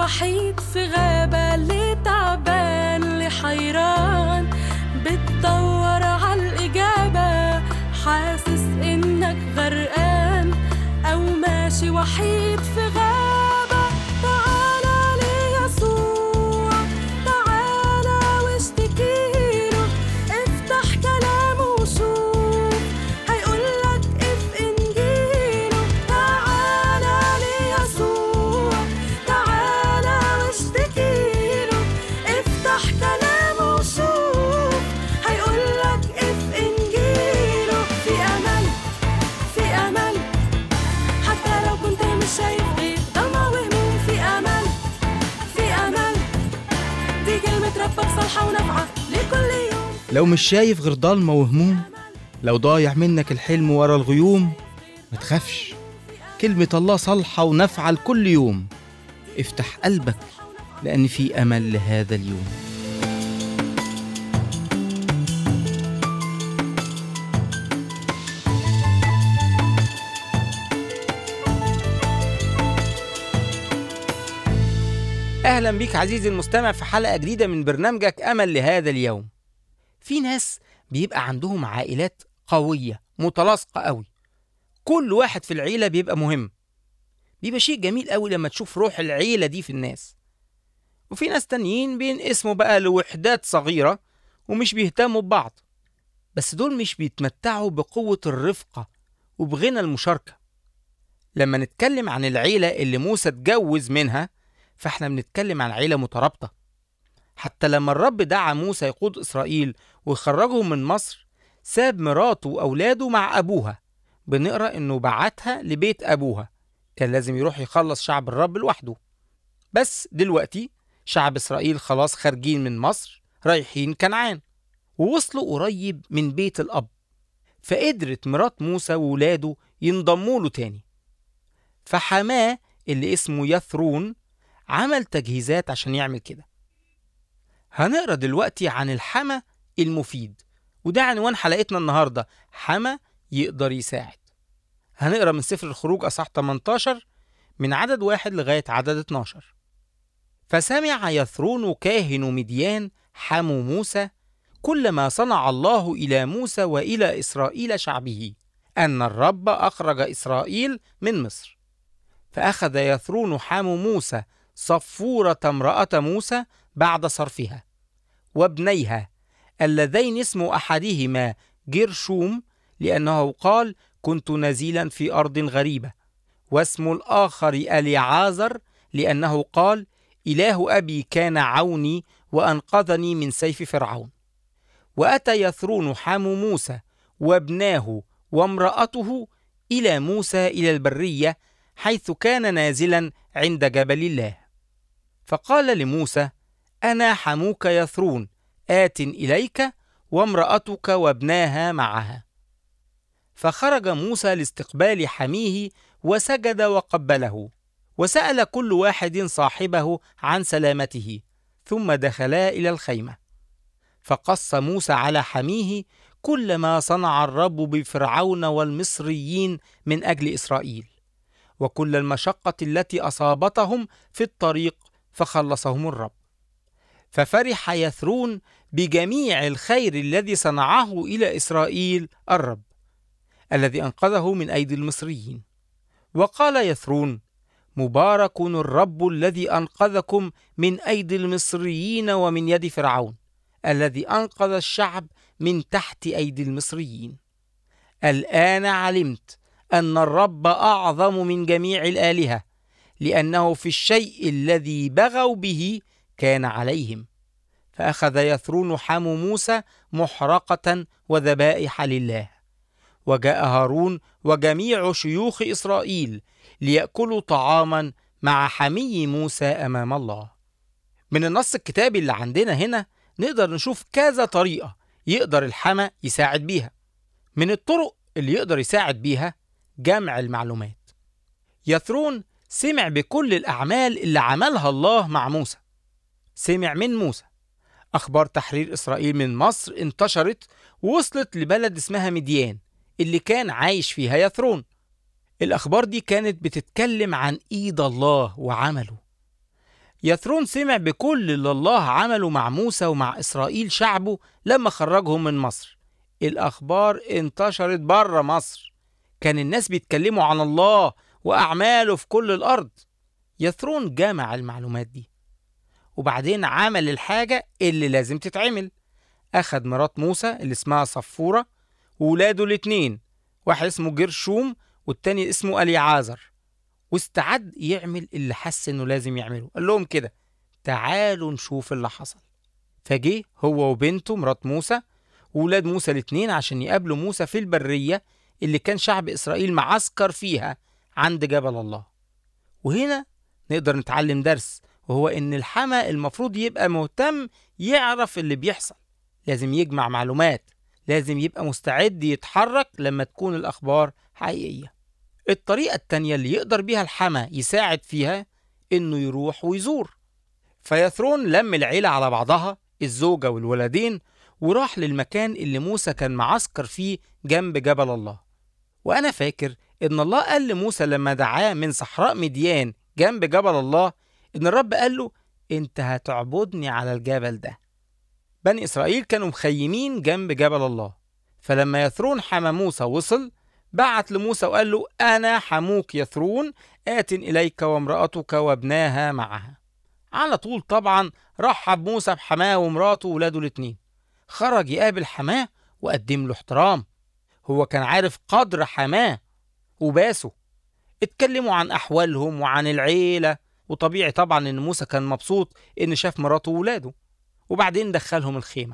وحيد في غابة، اللي تعبان اللي حيران بتدور عالإجابة، حاسس إنك غرقان أو ماشي وحيد في غابة. تعالى ليسوع، تعالى واشتكيله، افتح كلامه وشوف هيقولك اف إنجيله. تعالى ليسوع، تعالى واشتكيله، افتح كلامه وشوف هيقولك اف إنجيله. في أمل، في أمل، حتى لو كنت مش شايف غير ضلمة وهموم. في أمل، في أمل، دي كلمة ربك صالحة ونافعة لكل يوم. لو مش شايف غير ضلمة وهموم، لو ضايع منك الحلم ورا الغيوم، ما تخافش، كلمة الله صالحة ونافعة لكل يوم. افتح قلبك لأن في أمل لهذا اليوم. أهلا بيك عزيزي المستمع في حلقة جديدة من برنامجك أمل لهذا اليوم. في ناس بيبقى عندهم عائلات قوية متلاصقة قوي، كل واحد في العيلة بيبقى مهم، بيبقى شيء جميل قوي لما تشوف روح العيلة دي في الناس. وفي ناس تانيين بينقسموا بقى لوحدات صغيرة ومش بيهتموا ببعض، بس دول مش بيتمتعوا بقوة الرفقة وبغنى المشاركة. لما نتكلم عن العيلة اللي موسى اتجوز منها، فاحنا بنتكلم عن عيلة مترابطة. حتى لما الرب دعا موسى يقود إسرائيل ويخرجهم من مصر، ساب مراته وأولاده مع أبوها. بنقرأ إنه بعتها لبيت أبوها، كان لازم يروح يخلص شعب الرب لوحده. بس دلوقتي شعب إسرائيل خلاص خارجين من مصر رايحين كنعان، ووصلوا قريب من بيت الأب، فقدرت مرات موسى وولاده ينضموا له تاني. فحماه اللي اسمه يثرون عمل تجهيزات عشان يعمل كده. هنقرأ دلوقتي عن الحما المفيد، وده عنوان حلقتنا النهاردة، حما يقدر يساعد. هنقرأ من سفر الخروج أصحاح 18 من عدد 1 لغاية عدد 12. فسمع يثرون كاهن مديان حمو موسى كل ما صنع الله إلى موسى وإلى إسرائيل شعبه، أن الرب أخرج إسرائيل من مصر. فأخذ يثرون حمو موسى صفورة امرأة موسى بعد صرفها، وابنيها اللذين اسم أحدهما جرشوم لأنه قال كنت نزيلا في أرض غريبة، واسم الآخر أليعازر لأنه قال إله أبي كان عوني وأنقذني من سيف فرعون. وأتى يثرون حمو موسى وابناه وامرأته إلى موسى إلى البرية حيث كان نازلا عند جبل الله. فقال لموسى أنا حموك يثرون آت إليك وامرأتك وابناها معها. فخرج موسى لاستقبال حميه وسجد وقبله، وسأل كل واحد صاحبه عن سلامته، ثم دخلا إلى الخيمة. فقص موسى على حميه كل ما صنع الرب بفرعون والمصريين من أجل إسرائيل، وكل المشقة التي أصابتهم في الطريق، فخلصهم الرب. ففرح يثرون بجميع الخير الذي صنعه إلى إسرائيل الرب الذي أنقذه من أيدي المصريين. وقال يثرون مبارك الرب الذي أنقذكم من أيدي المصريين ومن يد فرعون الذي أنقذ الشعب من تحت أيدي المصريين. الآن علمت أن الرب أعظم من جميع الآلهة، لأنه في الشيء الذي بغوا به كان عليهم. فأخذ يثرون حمو موسى محرقة وذبائح لله، وجاء هارون وجميع شيوخ إسرائيل ليأكلوا طعاما مع حمي موسى أمام الله. من النص الكتابي اللي عندنا هنا نقدر نشوف كذا طريقة يقدر الحما يساعد بيها. من الطرق اللي يقدر يساعد بيها جمع المعلومات. يثرون سمع بكل الأعمال اللي عملها الله مع موسى، سمع من موسى. أخبار تحرير إسرائيل من مصر انتشرت ووصلت لبلد اسمها مديان اللي كان عايش فيها يثرون. الأخبار دي كانت بتتكلم عن إيد الله وعمله. يثرون سمع بكل اللي الله عمله مع موسى ومع إسرائيل شعبه لما خرجهم من مصر. الأخبار انتشرت بره مصر، كان الناس بيتكلموا عن الله وأعماله في كل الأرض. يثرون جمع المعلومات دي وبعدين عمل الحاجة اللي لازم تتعمل. أخد مرات موسى اللي اسمها صفورة وولاده الاتنين، واحد اسمه جرشوم والتاني اسمه أليعازر، واستعد يعمل اللي حس انه لازم يعمله. قال لهم كده: تعالوا نشوف اللي حصل. فجه هو وبنته مرات موسى وولاد موسى الاتنين عشان يقابلوا موسى في البرية اللي كان شعب إسرائيل معسكر فيها عند جبل الله. وهنا نقدر نتعلم درس، وهو إن الحما المفروض يبقى مهتم يعرف اللي بيحصل، لازم يجمع معلومات، لازم يبقى مستعد يتحرك لما تكون الأخبار حقيقية. الطريقة التانية اللي يقدر بيها الحما يساعد فيها إنه يروح ويزور. فيثرون لم العيلة على بعضها، الزوجة والولدين، وراح للمكان اللي موسى كان معسكر فيه جنب جبل الله. وأنا فاكر إن الله قال لموسى لما دعاه من صحراء مديان جنب جبل الله إن الرب قال له: أنت هتعبدني على الجبل ده. بني إسرائيل كانوا مخيمين جنب جبل الله، فلما يثرون حما موسى وصل بعت لموسى وقال له: أنا حموك يثرون آت إليك وامرأتك وابناها معها. على طول طبعا رحب موسى بحماه ومراته وولاده الاتنين، خرج يقابل حماه وقدم له احترام. هو كان عارف قدر حماه وباسه. اتكلموا عن أحوالهم وعن العيلة، وطبيعي طبعا إن موسى كان مبسوط إن شاف مراته وولاده. وبعدين دخلهم الخيمة،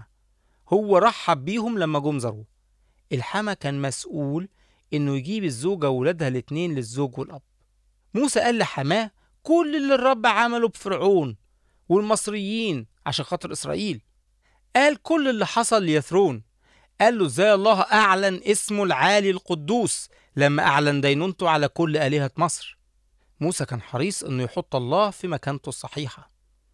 هو رحب بيهم لما جم زاروه. الحما كان مسؤول إنه يجيب الزوجة وولادها الاتنين للزوج والأب. موسى قال لحماه كل اللي الرب عمله بفرعون والمصريين عشان خاطر إسرائيل. قال كل اللي حصل ليثرون، قال له ازاي الله أعلن اسمه العالي القدوس لما أعلن دينونته على كل آلهة مصر. موسى كان حريص إنه يحط الله في مكانته الصحيحة.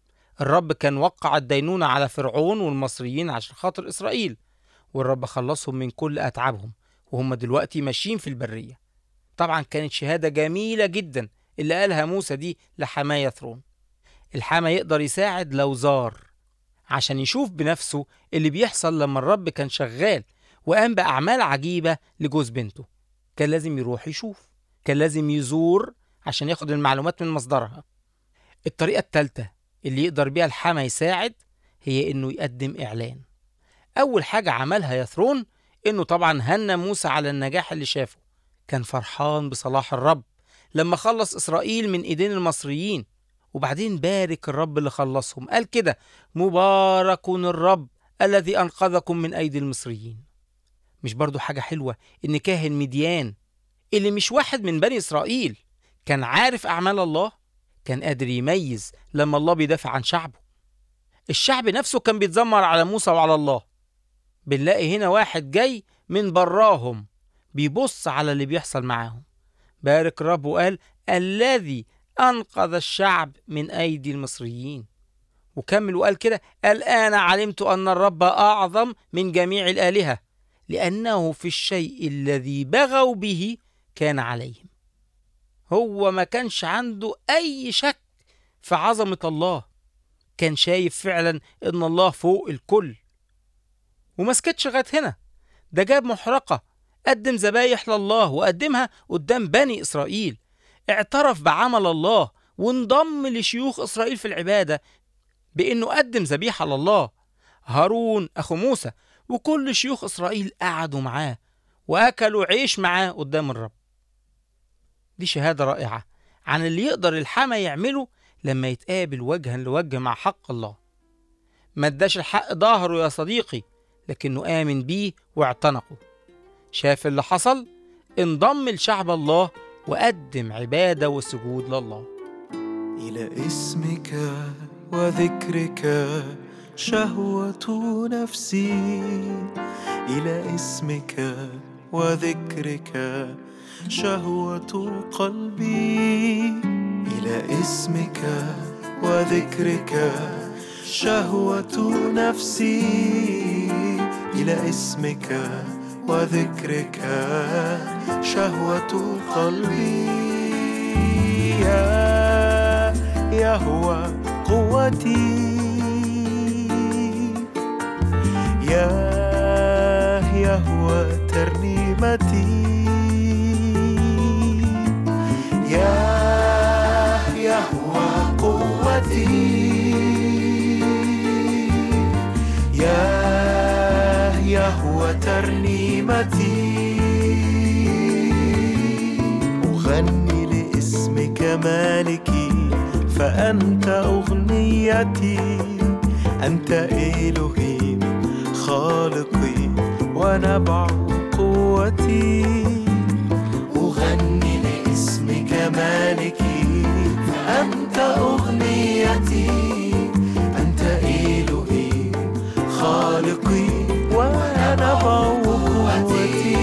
الرب كان وقع الدينونة على فرعون والمصريين عشان خاطر إسرائيل، والرب خلصهم من كل أتعابهم وهم دلوقتي ماشيين في البرية. طبعا كانت شهادة جميلة جدا اللي قالها موسى دي لحما يثرون. الحما يقدر يساعد لو زار عشان يشوف بنفسه اللي بيحصل لما الرب كان شغال وقام بأعمال عجيبة لجوز بنته. كان لازم يروح يشوف، كان لازم يزور عشان ياخد المعلومات من مصدرها. الطريقة الثالثة اللي يقدر بيها الحما يساعد هي إنه يقدم إعلان. أول حاجة عملها يثرون إنه طبعا هنى موسى على النجاح اللي شافه. كان فرحان بصلاح الرب لما خلص إسرائيل من إيدين المصريين، وبعدين بارك الرب اللي خلصهم. قال كده: مبارك الرب الذي أنقذكم من أيدي المصريين. مش برضو حاجة حلوة إن كاهن مديان اللي مش واحد من بني إسرائيل كان عارف أعمال الله، كان قادر يميز لما الله بيدافع عن شعبه. الشعب نفسه كان بيتذمر على موسى وعلى الله. بنلاقي هنا واحد جاي من براهم بيبص على اللي بيحصل معاهم. بارك الرب وقال: الذي أنقذ الشعب من أيدي المصريين. وكمل وقال كده: الآن علمت أن الرب أعظم من جميع الآلهة، لأنه في الشيء الذي بغوا به كان عليهم. هو ما كانش عنده أي شك في عظمة الله، كان شايف فعلا إن الله فوق الكل. وما سكتش لغاية هنا، ده جاب محرقة، قدم ذبايح لله وقدمها قدام بني إسرائيل. اعترف بعمل الله وانضم لشيوخ إسرائيل في العبادة بأنه قدم ذبيحة لله. هارون أخو موسى وكل شيوخ إسرائيل قعدوا معاه وأكلوا عيش معاه قدام الرب. دي شهادة رائعة عن اللي يقدر الحما يعمله لما يتقابل وجها لوجه مع حق الله. ما اداش الحق ظهره يا صديقي، لكنه آمن بيه واعتنقه. شاف اللي حصل، انضم لشعب الله وقدم عبادة وسجود لله. إلى اسمك وذكرك شهوة نفسي، إلى اسمك وذكرك شهوة قلبي، إلى اسمك وذكرك شهوة نفسي، إلى اسمك وذكرك شهوة قلبي. يا هو قوتي. يهوى ترنيمتي، يهوى قوتي، يهوى ترنيمتي. أغني لاسمك مالكي، فأنت أغنيتي. أنت إلهي خالقي ونبع قوتي. أغني لاسمك مالكي، فأنت أغنيتي. أنت إلهي خالقي ونبع قوتي.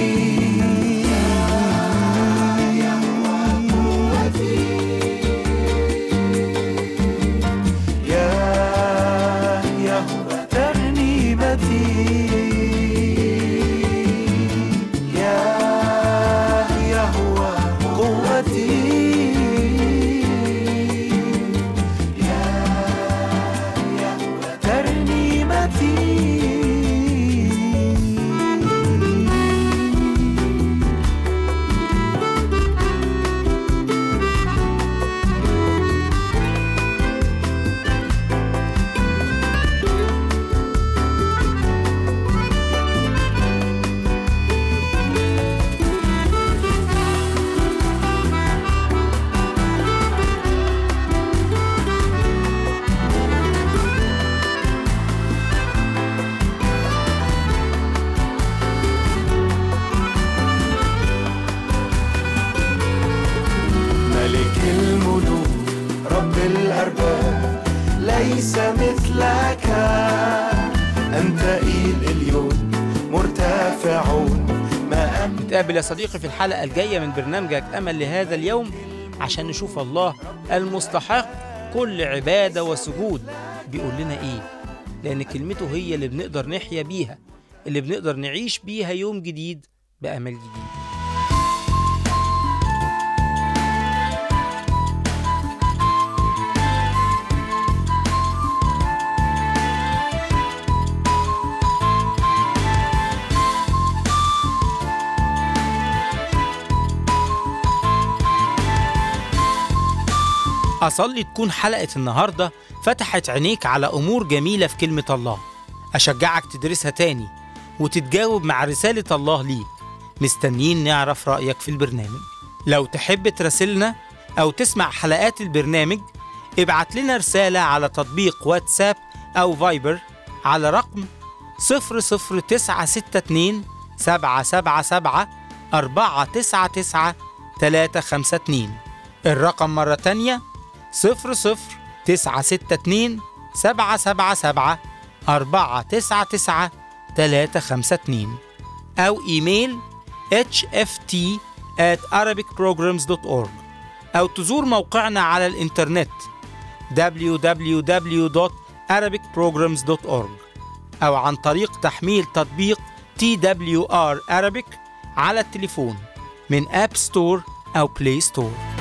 ليس مثلك، أنت اليوم مرتفعون. نتقابل يا صديقي في الحلقة الجاية من برنامجك أمل لهذا اليوم، عشان نشوف الله المستحق كل عبادة وسجود بيقول لنا إيه، لأن كلمته هي اللي بنقدر نحيا بيها، اللي بنقدر نعيش بيها يوم جديد بأمل جديد. أصلي تكون حلقة النهاردة فتحت عينيك على أمور جميلة في كلمة الله. أشجعك تدرسها تاني وتتجاوب مع رسالة الله ليك. مستنيين نعرف رأيك في البرنامج. لو تحب تراسلنا أو تسمع حلقات البرنامج، ابعت لنا رسالة على تطبيق واتساب أو فايبر على رقم 00962 777 499 352. الرقم مرة تانية 00962 777 499 352 أو إيميل hft@arabicprograms.org، أو تزور موقعنا على الإنترنت www.arabicprograms.org، أو عن طريق تحميل تطبيق TWR Arabic على التليفون من أب ستور أو بلاي ستور.